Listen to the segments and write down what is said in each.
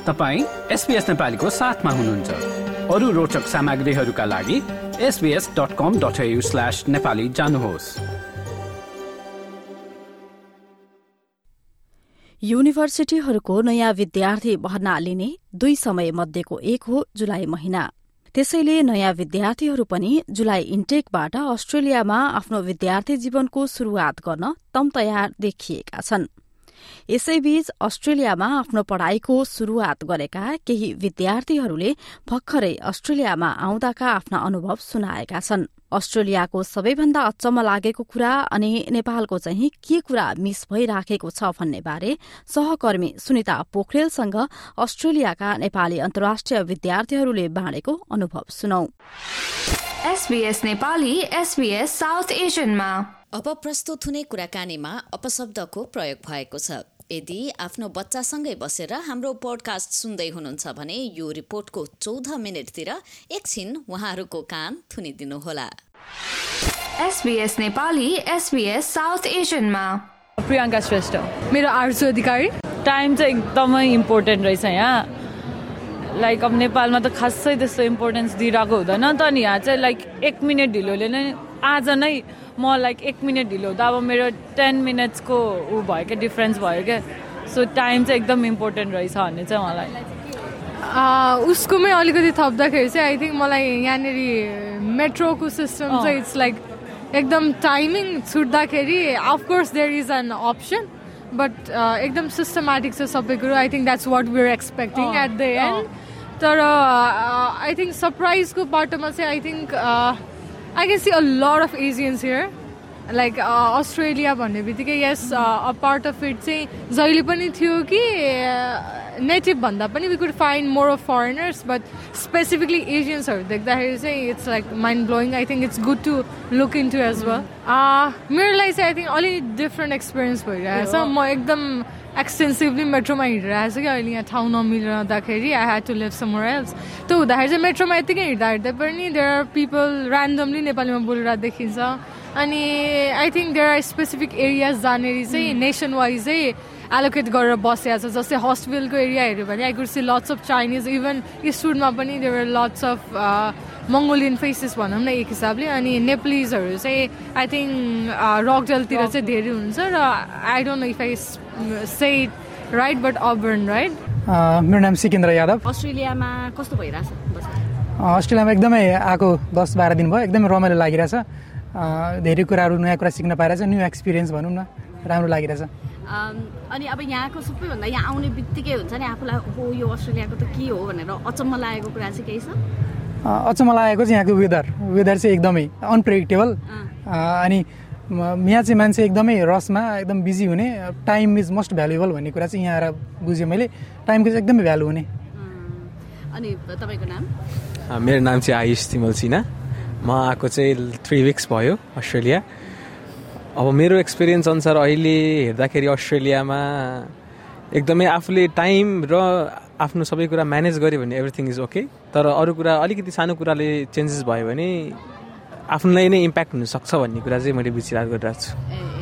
तपाईं SBS नेपालीको साथमा हुनुहुन्छ। अरू रोचक सामग्रीहरूका लागि sbs.com.au/nepali जानुहोस्। युनिभर्सिटीहरूको नयाँ विद्यार्थी भर्ना लिने 2 समय मध्येको एक हो जुलाई महिना। त्यसैले नयाँ विद्यार्थीहरू पनि जुलाई इन्टेकबाट अस्ट्रेलियामा आफ्नो विद्यार्थी जीवनको शुरूआत गर्न तम तयार देखिएका छन्। यसैबीच अस्ट्रेलियामा आफ्नो पढ़ाईको शुरूआत गरेका केही विद्यार्थीहरूले भर्खरै अस्ट्रेलियामा आउँदाका आफ्ना अनुभव सुनाएका छन्। अस्ट्रेलियाको सबैभन्दा अचम्म लागेको कुरा अनि नेपालको चाहिँ के कुरा मिस भइराखेको छ भन्ने बारे सहकर्मी सुनिता पोखरेलसँग अस्ट्रेलियाका नेपाली अन्तर्राष्ट्रिय विद्यार्थीहरूले बाँडेको अनुभव सुनौ। SBS नेपाली SBS साउथ एशियनमा अब प्रस्तुत हुने कुराकानीमा अपशब्दको प्रयोग भएको छ। यदि आफ्नो बच्चासँगै बसेर हाम्रो पोडकास्ट सुन्दै हुनुहुन्छ भने यो रिपोर्टको 14 मिनेटतिर एकछिन उहाँहरूको कान थुनिदिनुहोला। SBS नेपाली SBS साउथ एशियनमा प्रियङ्का श्रेष्ठ, मेरो आर्जु अधिकारी। टाइम चाहिँ एकदमै इम्पोर्टेन्ट रहेछ यहाँ। लाइक अब नेपालमा त खासै त्यस्तो इम्पोर्टेन्स दिइरहेको हुँदैन त नि, यहाँ चाहिँ लाइक 1 मिनट ढिलोले नै आज नै म लाइक 1 मिनट ढिलो हुँदा अब मेरो 10 मिनट्सको भयो क्या, डिफ्रेन्स भयो क्या। सो टाइम चाहिँ एकदम इम्पोर्टेन्ट रहेछ भन्ने चाहिँ मलाई उसकोमै अलिकति थप्दाखेरि चाहिँ आई थिङ्क मलाई यहाँनिर मेट्रोको सिस्टम चाहिँ इट्स लाइक एकदम टाइमिङ छुट्दाखेरि of course there is an option but एकदम सिस्टमेटिक छ सबै कुरो। I think that's what we are expecting at the end. तर आई थिङ्क सरप्राइजको बाटोमा चाहिँ I think I can see a lot of Asians here. Like Australia भन्ने बित्तिकै yes a part of it चाहिँ जहिले पनि थियो कि नेटिभ भन्दा पनि we could find more of foreigners but specifically Asiansहरू देख्दाखेरि चाहिँ it's like mind blowing. I think it's good to look into as well. मेरो लागि चाहिँ I think अलि different experience भइरहेछ। म एकदम एक्सटेन्सिभली मेट्रोमा हिँडिरहेको छु कि अहिले यहाँ ठाउँ नमिल्दाखेरि I had to live somewhere else. त्यो हुँदाखेरि चाहिँ मेट्रोमा यत्तिकै हिँड्दा पनि देयर आर पिपल ऱ्यान्डमली नेपालीमा बोलिरहेको देखिन्छ। अनि I think there are specific areas जहाँनिर चाहिँ नेसन वाइज चाहिँ एलोकेट गरेर बसिएको छ। जस्तै हस्पिटलको एरिया हेऱ्यो भने I could see lots of Chinese, even इस्टवुडमा पनि there are lots of Mongolian faces भनौँ न एक हिसाबले। अनि नेप्लिजहरू चाहिँ आई थिङ्क रकडेलतिर चाहिँ धेरै हुन्छ र I don't know if I say it right but urban right. मेरो नाम सिकेन्द्र यादव। अस्ट्रेलियामा कस्तो भइरहेछ? अस्ट्रेलियामा एकदमै आएको 10-12 दिन भयो, एकदमै रमाइलो लागिरहेछ। धेरै कुराहरू नयाँ कुरा सिक्न पाइरहेछ, न्यू एक्सपिरियन्स भनौँ न, राम्रो लागिरहेछ। अनि अब यहाँको सबैभन्दा यहाँ आउने बित्तिकै हुन्छ नि आफूलाई हो यो अस्ट्रेलियाको त के हो भनेर अचम्म लागेको कुरा चाहिँ केही छ? अचम्म लागेको चाहिँ यहाँको वेदर चाहिँ एकदमै अनप्रेडिक्टेबल। अनि यहाँ चाहिँ मान्छे एकदमै रसमा एकदम बिजी हुने, टाइम इज मोस्ट भ्यालुएबल भन्ने कुरा चाहिँ यहाँ आएर बुझेँ मैले। टाइमको चाहिँ एकदमै भ्यालु हुने। अनि तपाईँको नाम? मेरो नाम चाहिँ आयुष तिमल सिन्हा। म आएको चाहिँ 3 विक्स भयो अस्ट्रेलिया। अब मेरो एक्सपिरियन्स अनुसार अहिले हेर्दाखेरि अस्ट्रेलियामा एकदमै आफूले टाइम र आफ्नो सबै कुरा म्यानेज गर्यो भने एभ्रिथिङ इज ओके। तर अरू कुरा अलिकति सानो कुराले चेन्जेस भयो भने आफूलाई नै इम्प्याक्ट हुनसक्छ भन्ने कुरा चाहिँ मैले विचार गरिरहेको छु।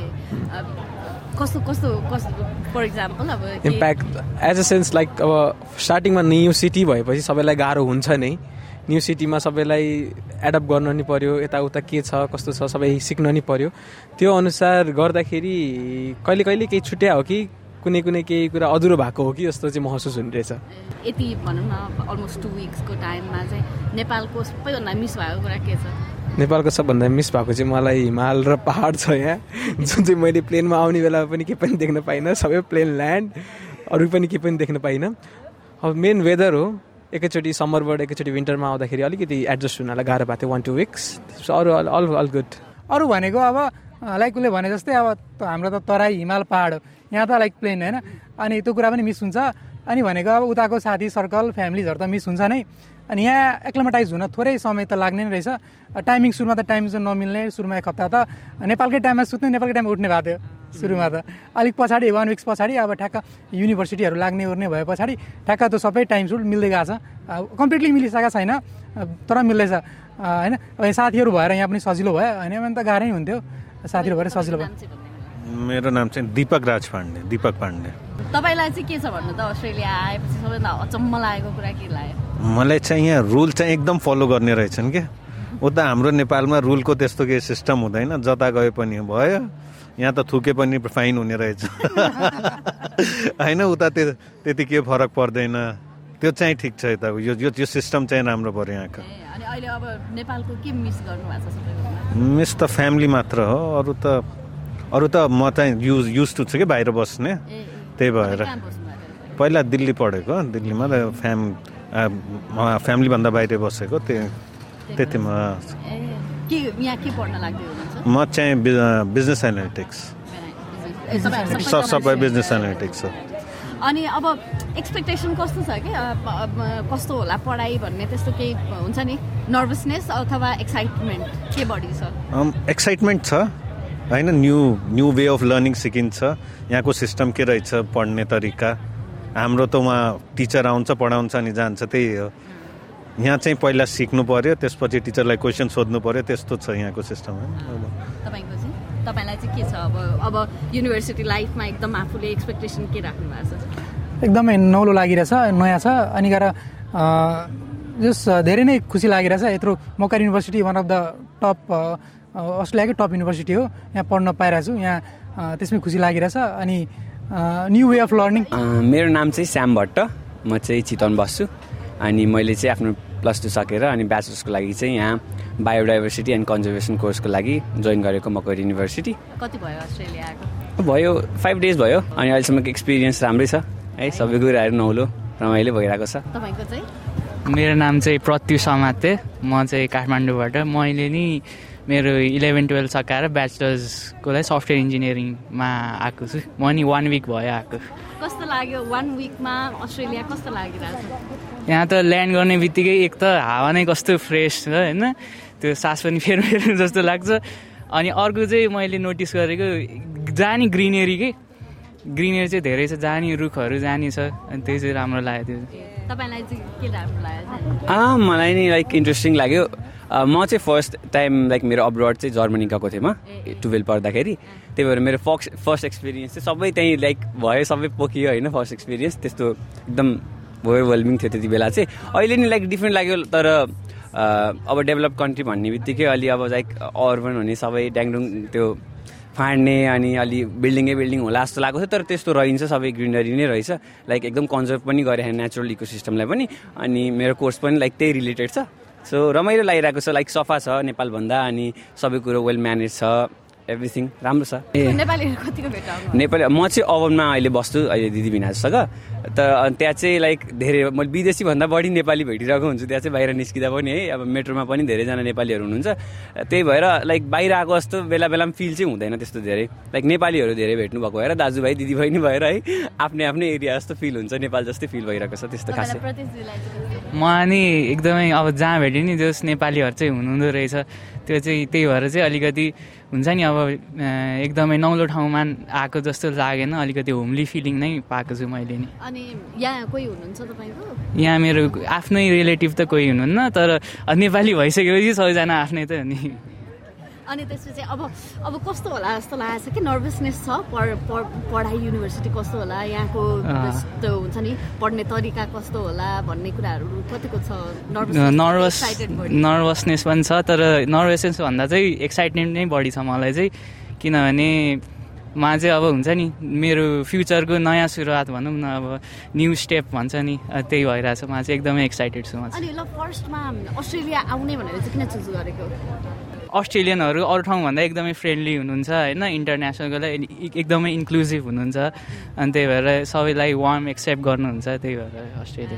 कस्तो फर इक्जाम्पल अब impact as a sense like अब स्टार्टिङमा न्यू सिटी भएपछि सबैलाई गाह्रो हुन्छ नै। न्यू सिटीमा सबैलाई एडप्ट गर्न नि पर्यो, यताउता के छ कस्तो छ सबै सिक्न नि पर्यो। त्यो अनुसार गर्दाखेरि कहिले कहिले केही छुट्या हो कि कुनै केही कुरा अधुरो भएको हो कि जस्तो चाहिँ महसुस हुने रहेछ। यति भनौँ न अलमोस्ट 2 विक्सको टाइममा चाहिँ नेपालको सबैभन्दा मिस भएको कुरा के छ? नेपालको सबभन्दा मिस भएको चाहिँ मलाई हिमाल र पहाड छ यहाँ, जुन चाहिँ मैले प्लेनमा आउने बेलामा पनि केही पनि देख्न पाइनँ। सबै प्लेन ल्यान्ड, अरू पनि केही पनि देख्न पाइनँ। अब मेन वेदर हो, एकैचोटि समरबाट एकैचोटि विन्टरमा आउँदाखेरि अलिकति एडजस्ट हुनलाई गाह्रो भएको थियो 1-2 विक्स। अरू अल गुड। अरू भनेको अब लाइक उसले भने जस्तै अब हाम्रो त तराई हिमाल पहाड हो, यहाँ त लाइक प्लेन होइन। अनि त्यो कुरा पनि मिस हुन्छ। अनि भनेको अब उताको साथी सर्कल फ्यामिलीजहरू त मिस हुन्छ नै। अनि यहाँ एक्लोमेटाइज हुन थोरै समय त लाग्ने नै रहेछ। टाइमिङ सुरुमा त टाइम चाहिँ नमिल्ने, सुरुमा 1 हप्ता त नेपालकै टाइममा सुत्ने, नेपालकै टाइममा उठ्ने भएको थियो सुरुमा त। अलिक पछाडि 1 विक्स पछाडि अब ठ्याक्क युनिभर्सिटीहरू लाग्ने ओर्ने भए पछाडि ठ्याक्क त्यो सबै टाइम सुट मिल्दै गएको छ। कम्प्लिटली मिलिसकेको छैन तर मिल्दैछ होइन। अब साथीहरू भएर यहाँ पनि सजिलो भयो होइन भने त गाह्रै हुन्थ्यो। साथीहरू भएर सजिलो भयो। मेरो नाम चाहिँ दीपक राज पाण्डे, दीपक पाण्डे। तपाईँलाई चाहिँ के छ भन्नु त, अस्ट्रेलिया आएपछि सबैभन्दा अचम्म लागेको कुरा के लाग्यो? मलाई चाहिँ यहाँ रुल चाहिँ एकदम फलो गर्ने रहेछन् क्या। उता हाम्रो नेपालमा रुलको त्यस्तो केही सिस्टम हुँदैन, जता गए पनि भयो, यहाँ त थुके पनि फाइन हुने रहेछ होइन। उता त्यति के फरक पर्दैन, त्यो चाहिँ ठिक छ। यता यो सिस्टम चाहिँ राम्रो पऱ्यो यहाँको। अनि अहिले अब नेपालको के मिस गर्नु भएको छ सबैभन्दा? मिस त फ्यामिली मात्र हो, अरू त म चाहिँ युज टु छु कि बाहिर बस्ने, त्यही भएर। पहिला दिल्ली पढेको, दिल्लीमा फ्यामिलीभन्दा बाहिर बसेको, त्यतिमा। यहाँ के पढ्न लाग्दै हुनुहुन्छ? म चाहिँ बिजनेस एनालिटिक्स, सबै बिजनेस एनालिटिक्स हो। अनि अब एक्सपेक्टेसन कस्तो छ कि कस्तो होला पढाइ भन्ने त्यस्तो केही हुन्छ नि, नर्भसनेस अथवा एक्साइटमेन्ट के बढी छ? एक्साइटमेन्ट छ होइन, न्यू वे अफ लर्निङ सिकिन्छ। यहाँको सिस्टम के रहेछ, पढ्ने तरिका। हाम्रो त वहाँ टिचर आउँछ, पढाउँछ अनि जान्छ, त्यही हो। यहाँ चाहिँ पहिला सिक्नु पर्यो, त्यसपछि टिचरलाई क्वेसन सोध्नु पर्यो, त्यस्तो छ यहाँको सिस्टम। तपाईँलाई चाहिँ के छ अब युनिभर्सिटी लाइफमा एकदम आफूले एक्सपेक्टेसन के राख्नु भएको छ? एकदमै नौलो लागिरहेछ, नयाँ छ। अनि गएर जस धेरै नै खुसी लागिरहेछ। यत्रो Macquarie university one of the top, अस्ट्रेलियाकै टप युनिभर्सिटी हो, यहाँ पढ्न पाइरहेको छु। यहाँ त्यसमै खुसी लागिरहेछ। अनि न्यू वे अफ लर्निङ। मेरो नाम चाहिँ श्याम भट्ट, म चाहिँ चितवन बस्छु। अनि मैले चाहिँ आफ्नो +2 सकेर अनि ब्याचलर्सको लागि चाहिँ यहाँ बायोडाइभर्सिटी एन्ड कन्जर्भेसन कोर्सको लागि जोइन गरेको मकर युनिभर्सिटी। कति भयो अस्ट्रेलिया आएको? भयो 5 डेज भयो। अनि अहिलेसम्मको एक्सपिरियन्स राम्रै छ है, सबै कुराहरू नौलो रमाइलो भइरहेको छ। तपाईँको चाहिँ? मेरो नाम चाहिँ प्रत्यु समाते, म चाहिँ काठमाडौँबाट। मैले नि मेरो 11-12 सकाएर ब्याचलर्सको लागि सफ्टवेयर इन्जिनियरिङमा आएको छु। म नि 1 विक भयो आएको। कस्तो लाग्यो 1 विकमा अस्ट्रेलिया? कस्तो लागिरहेछ? यहाँ त ल्यान्ड गर्ने बित्तिकै एक त हावा नै कस्तो फ्रेस छ होइन, त्यो सास पनि फेर्नु जस्तो लाग्छ। अनि अर्को चाहिँ मैले नोटिस गरेको जानी ग्रिनेरी चाहिँ धेरै छ, जानी रुखहरू जानी छ, अनि त्यही चाहिँ राम्रो लाग्यो। त्यो तपाईँलाई चाहिँ के राम्रो लाग्यो? मलाई नि लाइक इन्ट्रेस्टिङ लाग्यो। म चाहिँ फर्स्ट टाइम लाइक मेरो अब्रोड चाहिँ जर्मनी गएको थिएँ म 12 पढ्दाखेरि। त्यही भएर मेरो फर्स्ट एक्सपिरियन्स चाहिँ सबै त्यहीँ लाइक भयो, सबै पोखियो होइन। फर्स्ट एक्सपिरियन्स त्यस्तो एकदम ओभरवेल्मिङ थियो त्यति बेला चाहिँ। अहिले नि लाइक डिफ्रेन्ट लाग्यो, तर अब डेभलप कन्ट्री भन्ने बित्तिकै अलि अब लाइक अर्बन हुने सबै ड्याङडुङ त्यो फाड्ने अनि अलि बिल्डिङ होला जस्तो लागेको थियो, तर त्यस्तो रहन्छ, सबै ग्रिनरी नै रहेछ। लाइक एकदम कन्जर्भ पनि गरे नेचुरल इकोसिस्टमलाई पनि। अनि मेरो कोर्स पनि लाइक त्यही रिलेटेड छ, सो रमाइलो लागिरहेको छ। लाइक सफा छ नेपालभन्दा, अनि सबै कुरो वेल म्यानेज छ, एभ्रिथिङ राम्रो छ। नेपालीहरू कतिको भेटाउनु? नेपाली म चाहिँ ओभनमा अहिले बस्छु, अहिले दिदी भिनाजसँग। त त्यहाँ चाहिँ लाइक धेरै मैले विदेशी भन्दा बढी नेपाली भेटिरहेको हुन्छु त्यहाँ चाहिँ, बाहिर निस्किँदा पनि है। अब मेट्रोमा पनि धेरैजना नेपालीहरू हुनुहुन्छ, त्यही भएर लाइक बाहिर आएको जस्तो बेला बेलामा फिल चाहिँ हुँदैन त्यस्तो धेरै। लाइक नेपालीहरू धेरै भेट्नु भएको भएर, दाजुभाइ दिदीबहिनी भएर है, आफ्नै एरिया जस्तो फिल हुन्छ, नेपाल जस्तै फिल भइरहेको छ त्यस्तो खासै। म नि एकदमै अब जहाँ भेटेँ नि जस नेपालीहरू चाहिँ हुनुहुँदो रहेछ, त्यो चाहिँ त्यही भएर चाहिँ अलिकति हुन्छ नि अब एकदमै नौलो ठाउँमा आएको जस्तो लागेन, अलिकति होमली फिलिङ नै पाएको छु मैले नि। अनि यहाँ कोही हुनुहुन्छ तपाईँको? यहाँ मेरो आफ्नै रिलेटिभ त कोही हुनुहुन्न, तर नेपाली भइसकेपछि सबैजना आफ्नै त हो नि। अनि त्यसपछि अब कस्तो होला जस्तो लागेको छ कि नर्भसनेस छ? पढाइ युनिभर्सिटी कस्तो होला, यहाँको त्यो हुन्छ नि पढ्ने तरिका कस्तो होला भन्ने कुराहरू कतिको छ? नर्भसनेस पनि छ, तर नर्भसनेस भन्दा चाहिँ एक्साइटमेन्ट नै बढी छ मलाई चाहिँ। किनभने मा चाहिँ अब हुन्छ नि मेरो फ्युचरको नयाँ सुरुवात भनौँ न, अब न्यू स्टेप भन्छ नि, त्यही भइरहेछ। म चाहिँ एकदमै एक्साइटेड छु। अनि ल फर्स्टमा अस्ट्रेलिया आउने भनेर चाहिँ किन चुज गरेको? अस्ट्रेलियनहरू अरू ठाउँभन्दा एकदमै फ्रेन्डली हुनुहुन्छ होइन, इन्टरनेसनलको लागि एकदमै इन्क्लुजिभ हुनुहुन्छ, अनि त्यही भएर सबैलाई वार्म एक्सेप्ट गर्नुहुन्छ, त्यही भएर अस्ट्रेलिया।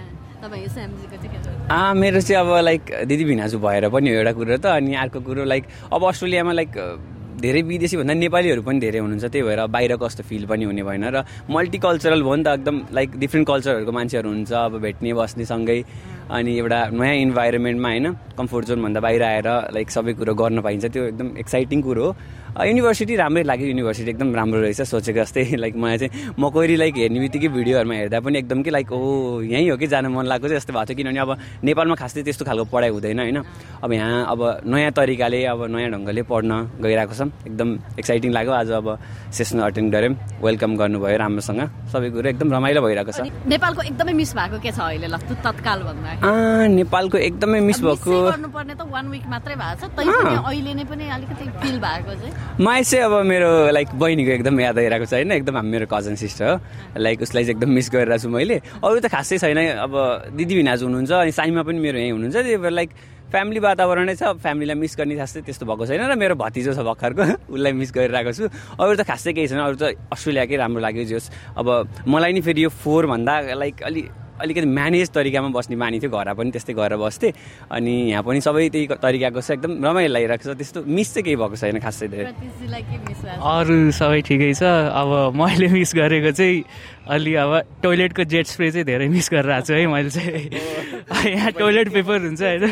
मेरो चाहिँ अब लाइक दिदी भिनाजु भएर पनि हो एउटा कुरो त, अनि अर्को कुरो लाइक अब अस्ट्रेलियामा लाइक धेरै विदेशी भन्दा नेपालीहरू पनि धेरै हुनुहुन्छ, त्यही भएर बाहिर कस्तो फिल पनि हुने भएन। र मल्टिकल्चरल भयो नि त, एकदम लाइक डिफ्रेन्ट कल्चरहरूको मान्छेहरू हुन्छ, अब भेट्ने बस्ने सँगै, अनि एउटा नयाँ इन्भाइरोमेन्टमा होइन, कम्फोर्ट जोनभन्दा बाहिर आएर लाइक सबै कुरो गर्न पाइन्छ, त्यो एकदम एक्साइटिङ कुरो हो। युनिभर्सिटी राम्रै लाग्यो युनिभर्सिटी एकदम राम्रो रहेछ सोचेको जस्तै लाइक मलाई चाहिँ म कोही लाइक हेर्ने बित्तिकै भिडियोहरूमा हेर्दा पनि एकदम कि लाइक यहीँ हो कि जान मन लागेको चाहिँ जस्तो भएको थियो किनभने अब नेपालमा खासै त्यस्तो खालको पढाइ हुँदैन होइन अब यहाँ अब नयाँ तरिकाले अब नयाँ ढङ्गले पढ्न गइरहेको छ एकदम एक्साइटिङ लाग्यो आज अब सेसन अटेन्ड गऱ्यौँ वेलकम गर्नुभयो राम्रोसँग सबै कुरो एकदम रमाइलो भइरहेको छ नेपालको एकदमै मिस भएको के छ अहिले ल तत्काल भन्दा नेपालको एकदमै मिस भएको गर्नुपर्ने त 1 विक मात्रै भएको छ तैपनि अहिले नै पनि अलिकति फिल भएको चाहिँ मलाई चाहिँ अब मेरो लाइक बहिनीको एकदम याद आइरहेको छ होइन एकदम मेरो कजन सिस्टर हो लाइक उसलाई चाहिँ एकदम मिस गरिरहेको छु मैले अरू त खासै छैन अब दिदी भिनाजु हुनुहुन्छ अनि साइमा पनि मेरो यहीँ हुनुहुन्छ त्यही भएर लाइक फ्यामिली वातावरणै छ फ्यामिलीलाई मिस गर्ने खासै त्यस्तो भएको छैन र मेरो भतिजो छ भर्खरको उसलाई मिस गरिरहेको छु अरू त खासै केही छैन अरू त अस्ट्रेलियाकै राम्रो लाग्यो जोस् अब मलाई नि फेरि यो 4 भन्दा लाइक अलिकति म्यानेज तरिकामा बस्ने बानी थियो घर पनि त्यस्तै गरेर बस्थेँ अनि यहाँ पनि सबै त्यही तरिकाको छ एकदम रमाइलो लागिरहेको छ त्यस्तो मिस चाहिँ केही भएको छैन खासै धेरै अरू सबै ठिकै छ अब मैले मिस गरेको चाहिँ अलि अब टोइलेटको जेट स्प्रे चाहिँ धेरै मिस गरिरहेको छु है मैले चाहिँ यहाँ टोइलेट पेपर हुन्छ होइन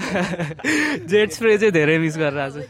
जेट स्प्रे चाहिँ धेरै मिस गरिरहेको छु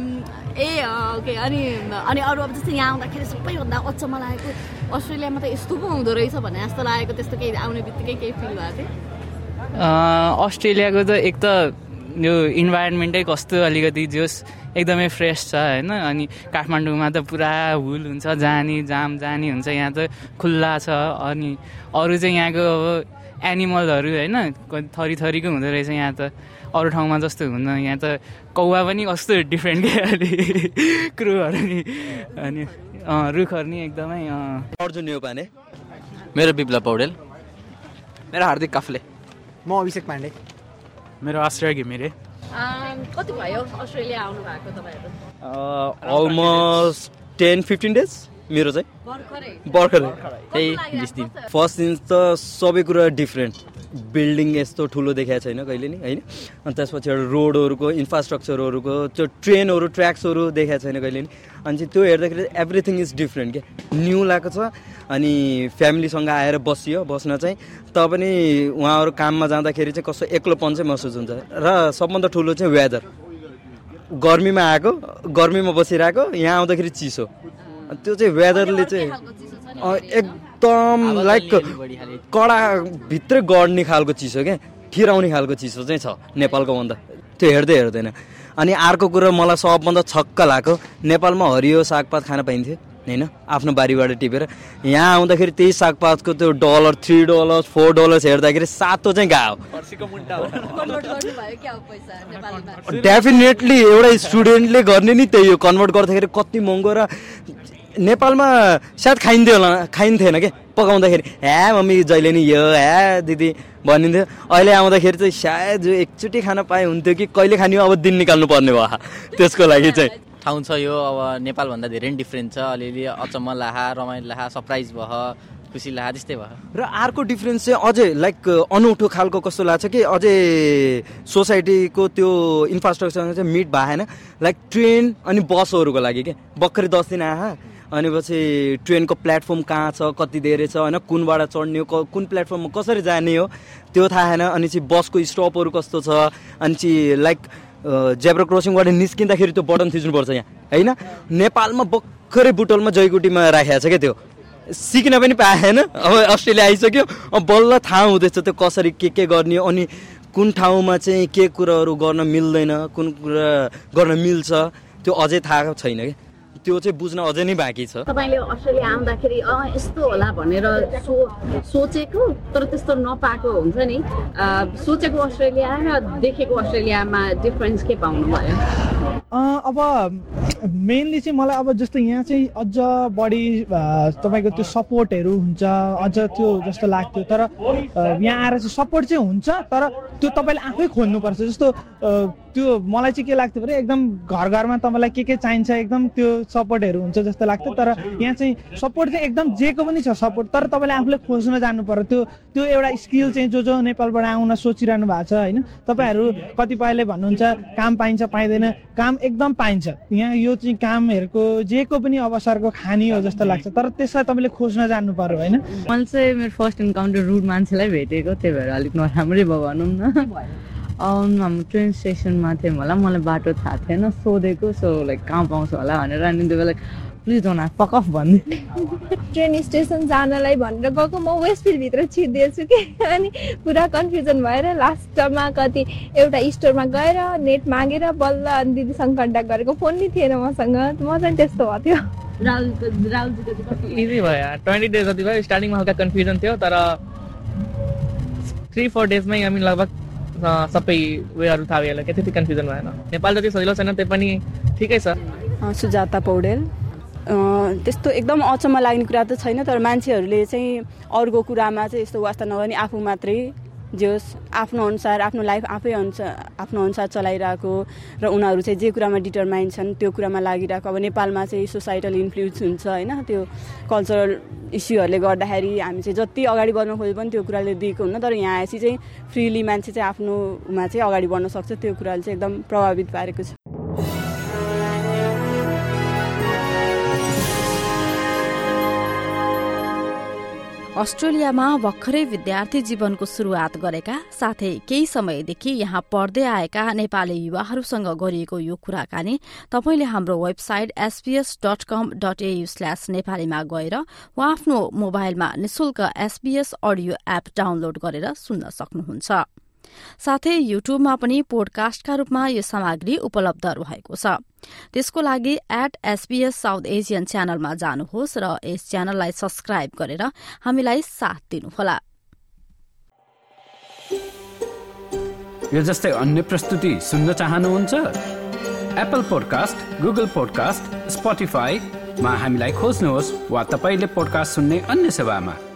ओके अनि अरू अब जस्तै यहाँ आउँदाखेरि सबैभन्दा अचम्म लागेको अस्ट्रेलियामा त यस्तो पो हुँदो रहेछ भन्ने जस्तो लागेको त्यस्तो केही आउने बित्तिकै केही फिल भएको थियो अस्ट्रेलियाको त एक त यो इन्भाइरोमेन्टै कस्तो अलिकति जोस् एकदमै फ्रेस छ होइन अनि काठमाडौँमा त पुरा हुल हुन्छ जाम जानी हुन्छ यहाँ त खुल्ला छ अनि अरू चाहिँ यहाँको अब एनिमलहरू होइन थरी थरीको हुँदो रहेछ यहाँ त अरू ठाउँमा जस्तो हुन्न यहाँ त कौवा पनि कस्तो डिफ्रेन्ट के अलि क्रुहरू नि अनि रुखहरू नि एकदमै अर्जुन नेउपाने मेरो विप्लव पौडेल मेरो हार्दिक काफले म अभिषेक पाण्डे मेरो आश्रय घिमिरे कति भयो अस्ट्रेलिया आउनु भएको तपाईँहरू अलमोस्ट 10-15 डेज मेरो चाहिँ भर्खरै त्यही 20 दिन फर्स्ट दिन त सबै कुरा डिफ्रेन्ट बिल्डिङ यस्तो ठुलो देखाएको छैन कहिले नि होइन अनि त्यसपछि रोडहरूको इन्फ्रास्ट्रक्चरहरूको त्यो ट्रेनहरू ट्र्याक्सहरू देखाएको छैन कहिले नि अनि चाहिँ त्यो हेर्दाखेरि एभ्रिथिङ इज डिफ्रेन्ट के न्यू लागेको छ अनि फ्यामिलीसँग आएर बस्न चाहिँ पनि उहाँहरू काममा जाँदाखेरि चाहिँ कस्तो एक्लोपन चाहिँ महसुस हुन्छ र सबभन्दा ठुलो चाहिँ वेदर गर्मीमा आएको गर्मीमा बसिरहेको यहाँ आउँदाखेरि चिसो त्यो चाहिँ वेदरले चाहिँ एकदम लाइक कडा भित्रै गड्ने खालको चिसो क्या ठिराउने खालको चिसो चाहिँ छ नेपालको भन्दा त्यो हेर्दैन अनि अर्को कुरा मलाई सबभन्दा छक्क लाग्यो नेपालमा हरियो सागपात खान पाइन्थ्यो होइन आफ्नो बारीबाट टिपेर यहाँ आउँदाखेरि त्यही सागपातको त्यो $3, $4 हेर्दाखेरि सातो चाहिँ गायो डेफिनेटली एउटा स्टुडेन्टले गर्ने नि त्यही हो कन्भर्ट गर्दाखेरि कति महँगो र नेपालमा सायद खाइन्थेन के पकाउँदाखेरि मम्मी जहिले नि यो दिदी भनिन्थ्यो अहिले आउँदाखेरि चाहिँ सायद जो एकचोटि खान पाए हुन्थ्यो कि कहिले खाने अब दिन निकाल्नु पर्ने भयो त्यसको लागि चाहिँ ठाउँ छ यो अब नेपालभन्दा धेरै नै डिफ्रेन्ट छ अलिअलि अचम्म लाहा रमाइलो लाहा सरप्राइज भयो खुसी लाहा त्यस्तै भयो र अर्को डिफ्रेन्स चाहिँ अझै लाइक अनौठो खालको कस्तो लाग्छ कि अझै सोसाइटीको त्यो इन्फ्रास्ट्रक्चर चाहिँ मिट भएन लाइक ट्रेन अनि बसहरूको लागि के भर्खरै 10 दिन आहा अनि पछि ट्रेनको प्लेटफर्म कहाँ छ कति धेरै छ होइन कुनबाट चढ्ने हो कुन प्लेटफर्ममा कसरी जाने हो त्यो थाहा छैन अनि चाहिँ बसको स्टपहरू कस्तो छ अनि चाहिँ लाइक जेब्रा क्रसिङबाट निस्किँदाखेरि त्यो बटन थिच्नुपर्छ यहाँ होइन नेपालमा भर्खरै बुटोलमा जयकुटीमा राखेको छ क्या त्यो सिक्न पनि पाएन अब अस्ट्रेलिया आइसक्यो अब बल्ल थाहा हुँदैछ त्यो कसरी के गर्ने अनि कुन ठाउँमा चाहिँ के कुराहरू गर्न मिल्दैन कुन कुरा गर्न मिल्छ त्यो अझै थाहा छैन क्या त्यो चाहिँ बुझ्न अझै नै बाँकी छ तपाईले अस्ट्रेलिया आउँदाखेरि यस्तो होला भनेर सोचेको तर त्यस्तो नपाएको हुन्छ नि सोचेको अस्ट्रेलिया र देखेको अस्ट्रेलियामा डिफरेन्स के पाउनु भयो अब मेनली चाहिँ मलाई अब जस्तो यहाँ चाहिँ अझ बढी तपाईँको त्यो सपोर्टहरू हुन्छ अझ त्यो जस्तो लाग्थ्यो तर यहाँ आएर चाहिँ सपोर्ट चाहिँ हुन्छ तर त्यो तपाईँले आफै खोज्नुपर्छ जस्तो त्यो मलाई चाहिँ के लाग्थ्यो भने एकदम घर घरमा तपाईँलाई के चाहिन्छ एकदम त्यो सपोर्टहरू हुन्छ जस्तो लाग्थ्यो तर यहाँ चाहिँ सपोर्ट चाहिँ एकदम जेको पनि छ सपोर्ट तर तपाईँले आफूले खोज्न जानु पर्यो त्यो एउटा स्किल चाहिँ जो नेपालबाट आउन सोचिरहनु भएको छ होइन तपाईँहरू कतिपयले भन्नुहुन्छ काम पाइन्छ पाइँदैन काम एकदम पाइन्छ यहाँ यो चाहिँ कामहरूको जेको पनि अवसरको खानी हो जस्तो लाग्छ तर त्यसलाई तपाईँले खोज्न जानु पर्यो होइन मैले चाहिँ मेरो फर्स्ट इन्काउन्टर रुड मान्छेलाई भेटेको त्यही भएर अलिक नराम्रै भयो भनौँ न हाम्रो ट्रेन स्टेसनमा थिएँ होला, मलाई बाटो थाहा थिएन, सोधेको सो लाइक कहाँ पाउँछ होला भनेर, अनि त्यो बेला प्लिज डोन्ट फक अफ भन्दै ट्रेन स्टेसन जानलाई भनेर गएको, म वेस्टफिल्डभित्र छिर्दिएछु कि, अनि पुरा कन्फ्युजन भएर लास्टमा कति एउटा स्टोरमा गएर नेट मागेर बल्ल अनि दिदीसँग कन्ट्याक्ट गरेको, फोन नि थिएन मसँग, म चाहिँ त्यस्तो भएको थियो। इजी भयो 20 डेज जति भयो। स्टार्टिङमा हल्का कन्फ्युजन थियो, तर 3-4 डेजमै हामी लगभग सबै वेहरू थाहा भइहाल्यो, के त्यति कन्फ्युजन भएन। नेपाल जति सजिलो छैन, त्यो पनि ठिकै छ। सुजाता पौडेल। त्यस्तो एकदम अचम्म लाग्ने कुरा त छैन, तर मान्छेहरूले चाहिँ अरूको कुरामा चाहिँ यस्तो वास्ता नगर्ने, आफू मात्रै जे होस् आफ्नो अनुसार आफ्नो लाइफ आफ्नो अनुसार चलाइरहेको र उनीहरू चाहिँ जे कुरामा डिटरमाइन छन् त्यो कुरामा लागिरहेको। अब नेपालमा चाहिँ सोसाइटल इन्फ्लुएन्स हुन्छ होइन, त्यो कल्चरल इस्युहरूले गर्दाखेरि हामी चाहिँ जति अगाडि बढ्न खोजे पनि त्यो कुराले दिएको हुन्न, तर यहाँ आएपछि चाहिँ फ्रिली मान्छे चाहिँ आफ्नोमा चाहिँ अगाडि बढ्न सक्छ, त्यो कुराले चाहिँ एकदम प्रभावित पारेको छ। अस्ट्रेलियामा भर्खरै विद्यार्थी जीवनको सुरुवात गरेका साथै केही समयदेखि यहाँ पढ्दै आएका नेपाली युवाहरूसँग गरिएको यो कुराकानी तपाईले हाम्रो वेबसाइट sbs.com.au/नेपालीमा गएर वा आफ्नो मोबाइलमा निशुल्क SBS अडियो एप डाउनलोड गरेर सुन्न सक्नुहुन्छ। साथै युट्युबमा पनि पोडकास्टका रूपमा यो सामग्री उपलब्ध रहेको छ। त्यसको लागि @SBS साउथ एसियन च्यानलमा जानुहोस् र यस च्यानललाई सब्स्क्राइब गरेर हामीलाई साथ दिनुहोला। यो जस्तै अन्य प्रस्तुति सुन्न चाहनुहुन्छ? एप्पल पोडकास्ट, गुगल पोडकास्ट, स्पोटिफाईमा हामीलाई खोज्नुहोस् वा तपाईले पोडकास्ट सुन्ने अन्य सेवामा।